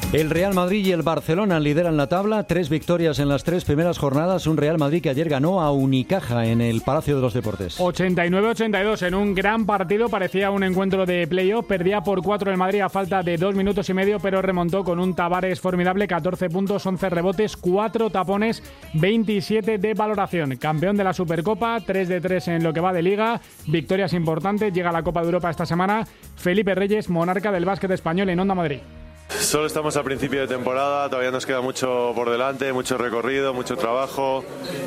El Real Madrid y el Barcelona lideran la tabla, 3 victorias en las 3 primeras jornadas, un Real Madrid que ayer ganó a Unicaja en el Palacio de los Deportes. 89-82 en un gran partido, parecía un encuentro de playoff, perdía por 4 el Madrid a falta de 2 minutos y medio, pero remontó con un Tavares formidable, 14 puntos, 11 rebotes, 4 tapones, 27 de valoración. Campeón de la Supercopa, 3 de 3 en lo que va de Liga, victorias importantes, llega a la Copa de Europa esta semana. Felipe Reyes, monarca del básquet español en Onda Madrid. Solo estamos a principio de temporada, todavía nos queda mucho por delante, mucho recorrido, mucho trabajo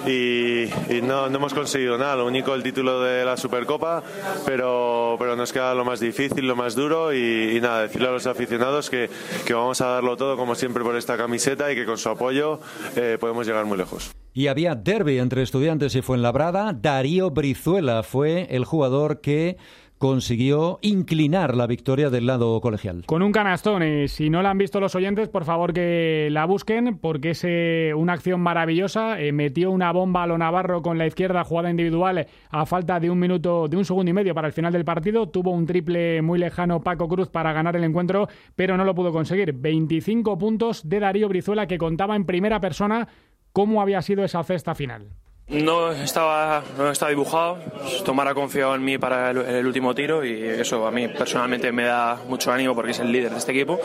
y no hemos conseguido nada, lo único el título de la Supercopa, pero nos queda lo más difícil, lo más duro y nada, decirle a los aficionados que vamos a darlo todo como siempre por esta camiseta y que con su apoyo podemos llegar muy lejos. Y había derbi entre Estudiantes y Fuenlabrada. Darío Brizuela fue el jugador que consiguió inclinar la victoria del lado colegial. Con un canastón, y si no la han visto los oyentes, por favor que la busquen, porque es una acción maravillosa. Metió una bomba a lo Navarro con la izquierda, jugada individual, a falta de un segundo y medio para el final del partido. Tuvo un triple muy lejano Paco Cruz para ganar el encuentro, pero no lo pudo conseguir. 25 puntos de Darío Brizuela, que contaba en primera persona cómo había sido esa cesta final. No estaba dibujado, Tomás ha confiado en mí para el último tiro y eso a mí personalmente me da mucho ánimo porque es el líder de este equipo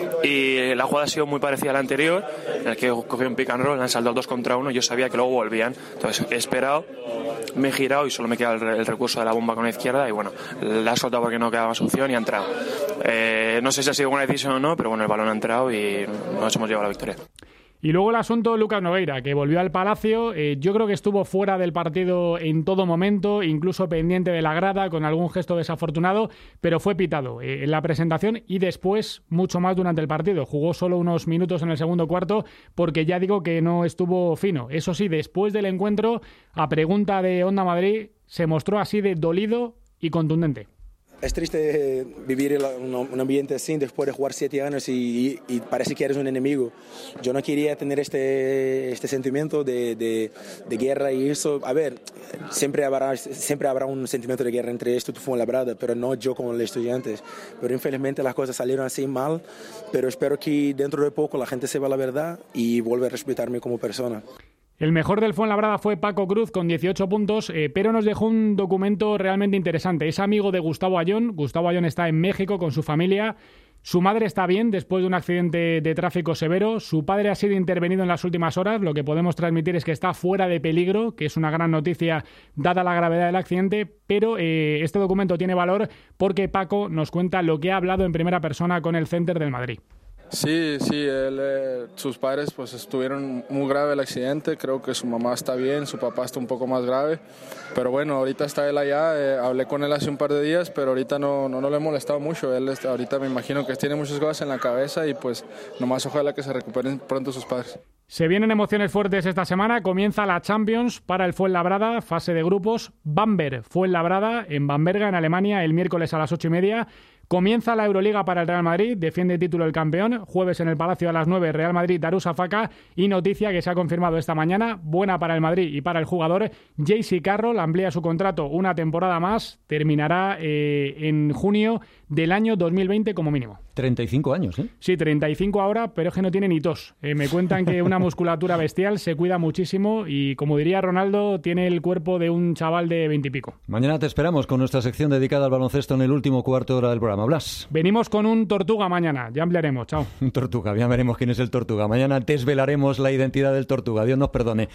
y la jugada ha sido muy parecida a la anterior en la que cogió un pick and roll, han saltado 2 contra 1, yo sabía que luego volvían, entonces he esperado, me he girado y solo me queda el recurso de la bomba con la izquierda y bueno, la ha soltado porque no quedaba más opción y ha entrado. No sé si ha sido buena decisión o no, pero bueno, el balón ha entrado y nos hemos llevado la victoria. Y luego el asunto de Lucas Nogueira, que volvió al Palacio. Yo creo que estuvo fuera del partido en todo momento, incluso pendiente de la grada, con algún gesto desafortunado, pero fue pitado en la presentación y después mucho más durante el partido. Jugó solo unos minutos en el segundo cuarto porque ya digo que no estuvo fino. Eso sí, después del encuentro, a pregunta de Onda Madrid, se mostró así de dolido y contundente. Es triste vivir un ambiente así después de jugar 7 años y parece que eres un enemigo. Yo no quería tener este sentimiento de guerra y eso. A ver, siempre habrá un sentimiento de guerra entre esto y Fuenlabrada, pero no yo con los Estudiantes. Pero infelizmente las cosas salieron así mal, pero espero que dentro de poco la gente sepa la verdad y vuelva a respetarme como persona. El mejor del Fuenlabrada fue Paco Cruz con 18 puntos, pero nos dejó un documento realmente interesante. Es amigo de Gustavo Ayón. Gustavo Ayón está en México con su familia. Su madre está bien después de un accidente de tráfico severo. Su padre ha sido intervenido en las últimas horas. Lo que podemos transmitir es que está fuera de peligro, que es una gran noticia dada la gravedad del accidente. Pero este documento tiene valor porque Paco nos cuenta lo que ha hablado en primera persona con el Center del Madrid. Sí, sus padres pues estuvieron muy grave el accidente, creo que su mamá está bien, su papá está un poco más grave, pero bueno, ahorita está él allá, hablé con él hace un par de días, pero ahorita no le he molestado mucho, él ahorita me imagino que tiene muchas cosas en la cabeza y pues nomás ojalá que se recuperen pronto sus padres. Se vienen emociones fuertes esta semana, comienza la Champions para el Fuenlabrada, fase de grupos, Bamberg, Fuenlabrada en Bamberga, en Alemania, el miércoles a las 8:30. Comienza la Euroliga para el Real Madrid, defiende el título el campeón, jueves en el Palacio a las 9, Real Madrid, Darussafaka, y noticia que se ha confirmado esta mañana, buena para el Madrid y para el jugador, J.C. Carroll amplía su contrato una temporada más, terminará en junio del año 2020 como mínimo. 35 años, ¿eh? Sí, 35 ahora, pero es que no tiene ni tos. Me cuentan que una musculatura bestial, se cuida muchísimo y, como diría Ronaldo, tiene el cuerpo de un chaval de 20 y pico. Mañana te esperamos con nuestra sección dedicada al baloncesto en el último cuarto de hora del programa. Blas. Venimos con un Tortuga mañana, ya ampliaremos. Chao. Un Tortuga, ya veremos quién es el Tortuga. Mañana desvelaremos la identidad del Tortuga. Dios nos perdone.